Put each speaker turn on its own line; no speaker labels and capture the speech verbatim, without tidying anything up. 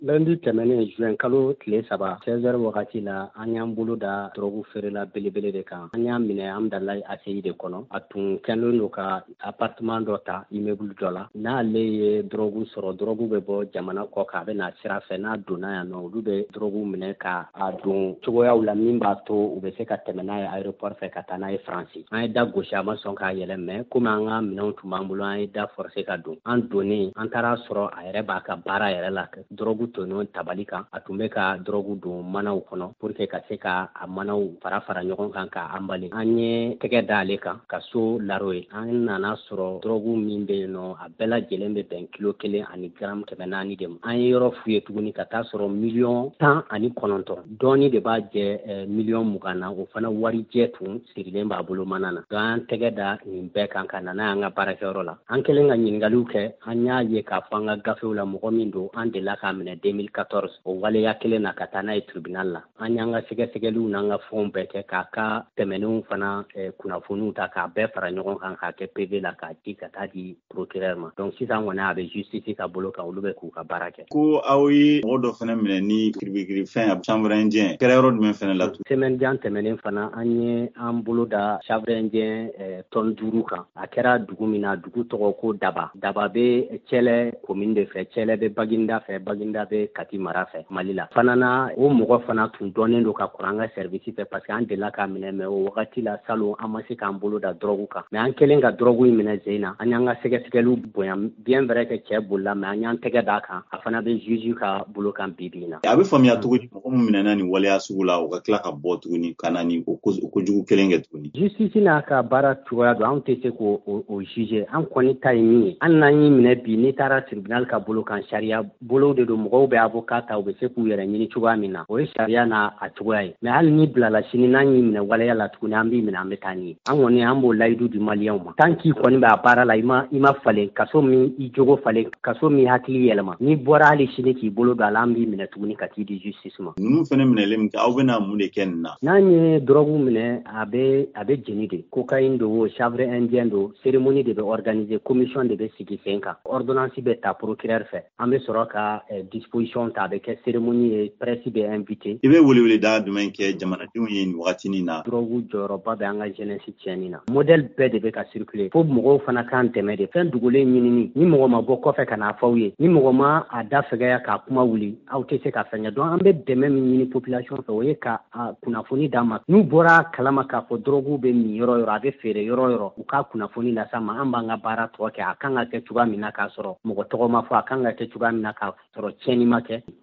Lundi tɛmɛnen juin kalo tile saba seize heures wagati la an y'an bolo da drogue feerela belebele de kan. An y'a minɛ Amdalahi A C I de kɔnɔ. A tun kɛlen don ka appartement dɔ ta immeuble dɔ la. N'ale ye drogue sɔrɔ, drogue bɛ bɔ jamana kɔ kan a bɛ na sira fɛ. N'a donna yan nɔ olu bɛ drogue minɛ ka a don cogoyaw la min b'a to u bɛ se ka tɛmɛ n'a ye aéroport fɛ ka taa n'a ye Faransi. An ye da gosi a ma sɔn k'a yɛlɛ mais comme an ka minɛnw tun b'an bolo an ye da forcer ka don. An donnen an taara sɔrɔ a yɛrɛ b'a ka baara yɛrɛ la drogue tɔɲɔ tabali kan a tun bɛ ka drogue don manaw kɔnɔ pour que ka se ka a manaw fara fara ɲɔgɔn kan ka emballé. An ye tɛgɛ da ale kan ka so laro ye. An nana sɔrɔ drogue min bɛ yen nɔ a bɛɛ lajɛlen bɛ bɛn kilo kelen ani gramme kɛmɛ naani de ma. An ye yɔrɔ f'u ye tuguni ka taa sɔrɔ miliyɔn tan ani kɔnɔntɔn dɔɔni de b'a jɛ miliyɔn mugan na o fana warijɛ tun sirilen b'a bolo mana na. Donc an tɛgɛ da nin bɛɛ kan ka na n'a y'an ka baarakɛyɔrɔ la. An kɛlen ka ɲininkaliw kɛ an y'a ye k'a fɔ an ka gafew la mɔgɔ min don an delila k'a minɛ deux mille quatorze o waleya kelen na ka taa n'a ye tribunal la. An y'an ka sɛgɛsɛgɛliw n'an ka fɛnw bɛɛ kɛ k'a ka tɛmɛnenw fana kunnafoniw ta k'a bɛɛ fara ɲɔgɔn kan k'a kɛ P V la k'a di ka taa di procureur ma. Donc sisan kɔni a bɛ justice ka bolo kan olu bɛ k'u ka baara kɛ.
Ko aw ye mɔgɔ dɔ fana minɛ ni kiribikiri fɛn chanvre indien kɛra yɔrɔ jumɛn fana la tun?
Semaine jan tɛmɛnen fana an ye an bolo da chanvre indien tonne duuru kan. A kɛra dugu min na dugu tɔgɔ ko Daba. Daba bɛ Cɛlɛ commune de fɛ, Cɛlɛ bɛ Baginda fɛ, Baginda bɛ Kati mara fɛ Mali la. Fana na o mɔgɔ fana tun dɔnnen don ka kɔrɔ an ka service fɛ parce que an delila k'a minɛ mais o wagati la salon an ma se k'an bolo da drogue kan. Mais an kɛlen ka drogue in minɛ sen na an y'an ka sɛgɛsɛgɛliw bonya bien vrai que cɛ bolila mais an y'an tɛgɛ d'a kan a fana bɛ juge ka bolo kan bi bi in na.
A bɛ faamuya cogo di mɔgɔ min minɛna ni waleya sugu la o ka tila ka bɔ tuguni ka na ni o kojugu kelen kɛ tuguni?
Justice n'a ka baara cogoya don an tɛ se k'o o juger an kɔni ta ye min ye an n'an y'i minɛ bi n'i taara tribunal ka bolo kan sariya bolo de don mɔgɔw bɛ avocat ta u bɛ se k'u yɛrɛ ɲini cogoya min na o ye sariya n'a a cogoya ye mais hali ni bilala sini n'an y'i minɛ waleya la tuguni an b'i minɛ an bɛ taa ni ye an kɔni an b'o layidu di maliyɛnw ma tant que kɔni bɛ a baara la i ma i ma falen kaso min i jogo falen kaso min hakili yɛlɛma n'i bɔra hali sini k'i bolo don a la an b'i minɛ tuguni ka t'i di justice ma.
Ninnu fana minɛlen min kɛ aw bɛna mun de kɛ nin na?
N'an ye drogue minɛ a bɛ a bɛ jeni de cocaïne do chanvre indien do cérémonie de bɛ organiser commission de bɛ sigi sen kan ordonnance bɛ ta procureur fɛ an bɛ sɔrɔ ka disposition ta a bɛ kɛ cérémonie ye presse bɛ invité.
I bɛ welewele da jumɛn kɛ jamanadenw ye nin wagatinin na?
Drogue jɔyɔrɔba bɛ an ka jeunesse tiɲɛni na modèle bɛɛ de bɛ ka circuler fo mɔgɔw fana kan dɛmɛ de fɛn dogolen ɲinini ni mɔgɔ ma bɔ kɔfɛ ka n'a fɔ aw ye ni mɔgɔ ma a da fɛgɛya k'a kuma wuli aw tɛ se ka fɛn kɛ donc an bɛ dɛmɛ min ɲini population fɛ o ye ka kunnafoni d'an ma n'u bɔra kalama k'a fɔ drogue bɛ min yɔrɔ yɔrɔ a bɛ feere yɔrɔ yɔrɔ u ka kunnafoni lase an ma an b'an ka baara tɔ kɛ a kan ka kɛ cogoya min na k'a sɔrɔ mɔgɔ tɔgɔ ma fɔ a kan ka kɛ cogoya min na k'a sɔrɔ tiɲɛni ma kɛ.